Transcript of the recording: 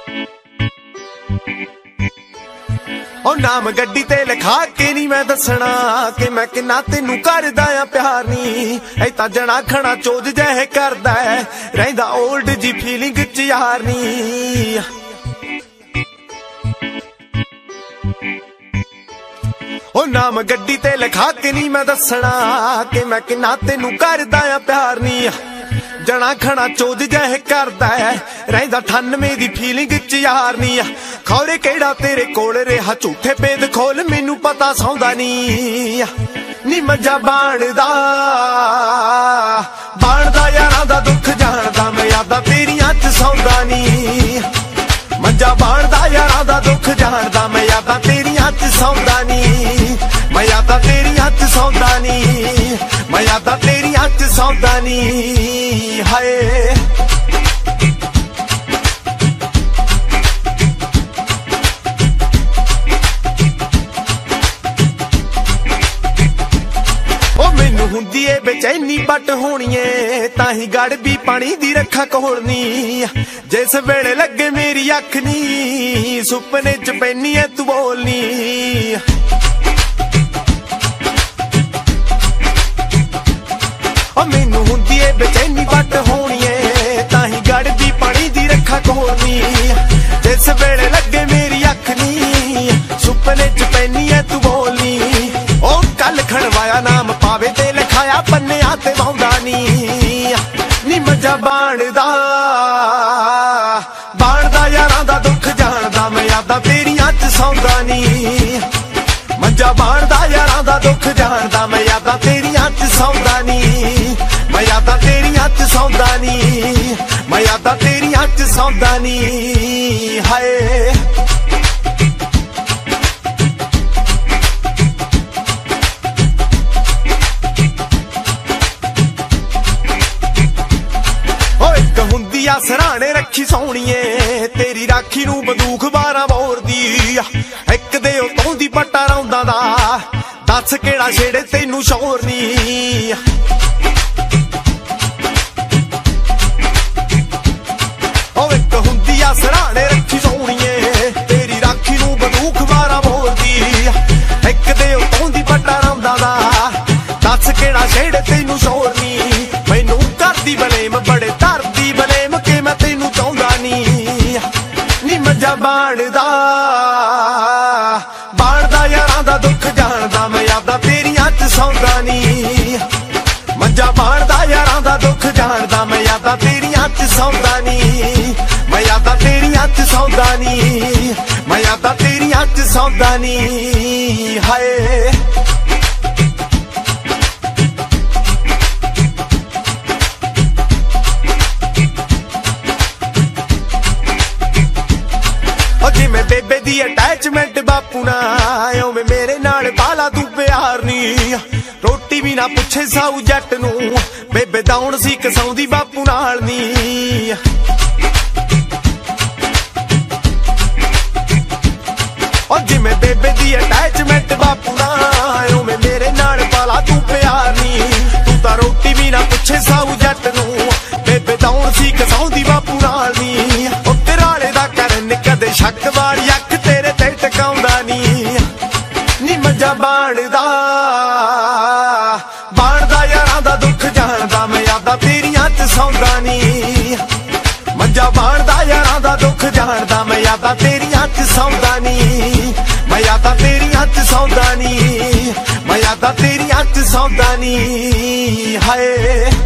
ओ नाम गड्डी ते लिखा के नहीं मैं दसना कि मैं किन्ना तेनू करदा आ प्यार नी। ऐ तां जना खना चोज जह करदा है रहिंदा ओल्ड जी फीलिंग च यार नी। ओ नाम गड्डी ते लिखा के नहीं मैं दसना कि मैं किन्ना तेनू करदा आ प्यार नी। जना खना चोज जह करदा है रहिंदा 98 दी फीलिंग च यार नी। खौरे केड़ा तेरे कोल रेहा झूठे पेद खोल मैनू पता सौंदा नी मजा बाणदा यारां दा दुख जानदा मैं यादां तेरियां च सौंदा नी। मजा बाणदा यारां दा दुख जानदा मैं यादां तेरियां च सौंदा नी। मैं यादां तेरियां च सौंदा नी। मैं यादां तेरियां च सौंदा नी। हाय हुंदी ए बेचैनी बट होनी है ताही गड़ भी पानी दी रखा कोलनी। जिस वेले लगे मेरी अख नी सुपने च पैनी है तू बोलनी। मैनू हुंदी ए बेचैनी बट होनी है ताही गड़ भी पानी दी रखा कोलनी। जिस वेले लगे मेरी अख नी सुपने च पैनी है तू बोलनी। ओ कल खड़वाया नाम पावे ते लिखाया पन्निया ते वाउंदा नी मजा बाणदा यारां दा दुख जानदा मैं यादां तेरियां च सौंदा नी। मजा बाणदा यारां दा दुख जानदा मैं यादां तेरियां च सौंदा नी। मैं यादां तेरियां च सौंदा नी। मैं यादां तेरियां च सौंदा नी। हाय सराहने रखी सोहणीए तेरी राखी नू बंदूक 12 बोर दी। एक दे उतों दी पट्टा रौंदा दा दस केड़ा छेड़े तेनू शोर नी। ओ एक हुंदी आ सराहने रखी सोहणीए तेरी राखी नू बंदूक 12 बोर दी। एक दे उतों दी पट्टा रौंदा दा दस केड़ा छेड़े तेनू शोर नी। मैनू करदी बलेम बड़े धरदी बलेम के मैं तेनू चाहुंदा नी मजा बाणदा यारां दा दुख जानदा मैं यादां तेरियां च सौंदा नी। मजा बाणदा यारां दा दुख जानदा मैं यादां तेरियां च सौंदा नी। मैं यादां तेरियां च सौंदा नी। मैं यादां तेरियां च सौंदा नी। हाय जिमें बेबे दी अटैचमेंट बापू ना उवें मेरे नाल बाला तू प्यार नी। रोटी भी ना पुछे साऊ जट नू बेबे दौण सी कसाउंदी बापू नाल नी। और जिमें बेबे दी अटैचमेंट बापू ना उवें मेरे नाल बाला तू प्यार नी। तू तां रोटी भी ना पुछे साऊ जट नू बेबे दौण सी कसाउंदी बापू नाल नी। ओ तेराले दा करन कदे शक वाली अख तेरे ते टकाउंदा नी मजा बाणदा यारां दा दुख जानदा मैं यादां तेरियां च सौंदा नी। मजा बाणदा यारां दा दुख जानदा मैं यादां तेरियां च सौंदा नी। मैं यादां तेरियां च सौंदा नी। मैं यादां तेरियां च सौंदा नी। हाय